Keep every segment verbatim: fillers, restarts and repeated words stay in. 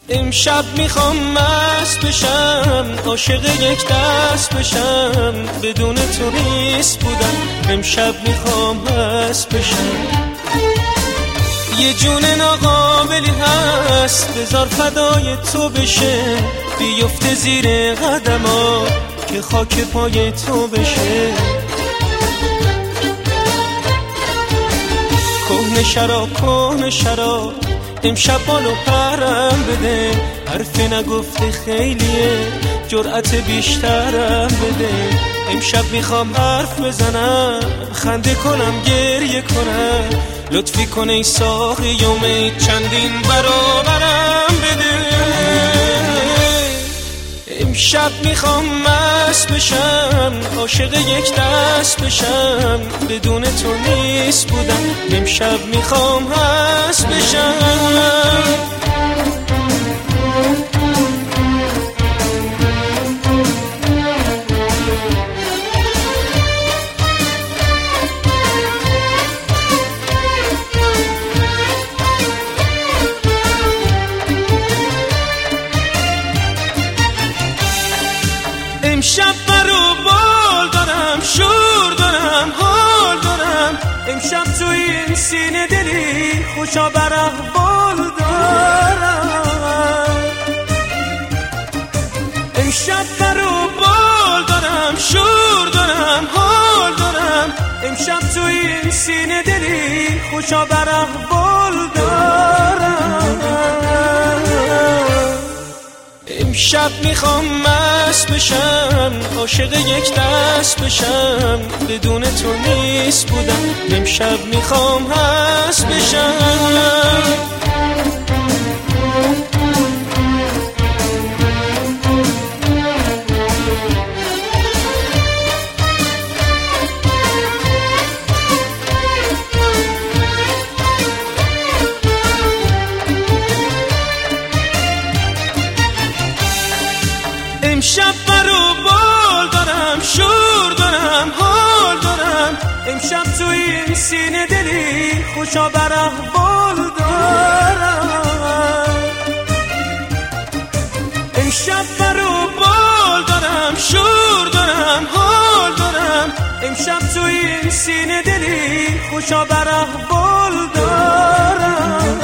امشب میخوام مست بشم، عاشق یک دست بشم، بدون تو نیست بودم. امشب میخوام مست بشم. یه جون ناقابلی هست بذار فدای تو بشه، بیفته زیر قدما که خاک پای تو بشه. کهنه شراب کهنه شراب امشب بالو پرم بده، حرف نگفته خیلیه جرأت بیشترم بده. امشب میخوام حرف بزنم، خنده کنم گریه کنم، لطفی کن ای ساقی یوم چندین برابرم بده. امشب میخوام مست بشم، عاشق یک دست بشم، بدون تو نیست بودم. امشب میخوام مست بشم. امشب برو بال دارم، شور دارم، حال دارم. امشب تو این سینه دلی خوشا بر احوال دارم. امشب برو بال دارم، شور دارم، حال دارم. امشب تو این سینه دلی خوشا بر احوال دارم. امشب میخوام مست بشم، عاشق یک دست بشم، بدون تو نیست بودم. امشب میخوام مست بشم. امشب برو بال دارم، شور دارم، حال دارم. امشب تو این سینه دلی خوشا بر احوال دارم. امشب برو بال دارم، شور دارم، حال دارم. امشب تو این سینه دلی خوشا بر احوال دارم.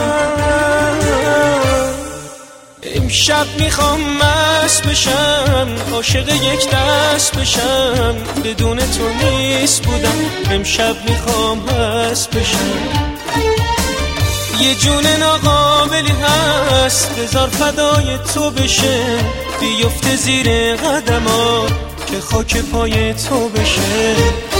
امشب میخوام مست بشم، عاشق یک دست بشم، بدون تو نیست بودم. امشب میخوام مست بشم. یه جون ناقابلی هست بذار فدای تو بشه، بیفته زیر قدما که خاک پای تو بشه.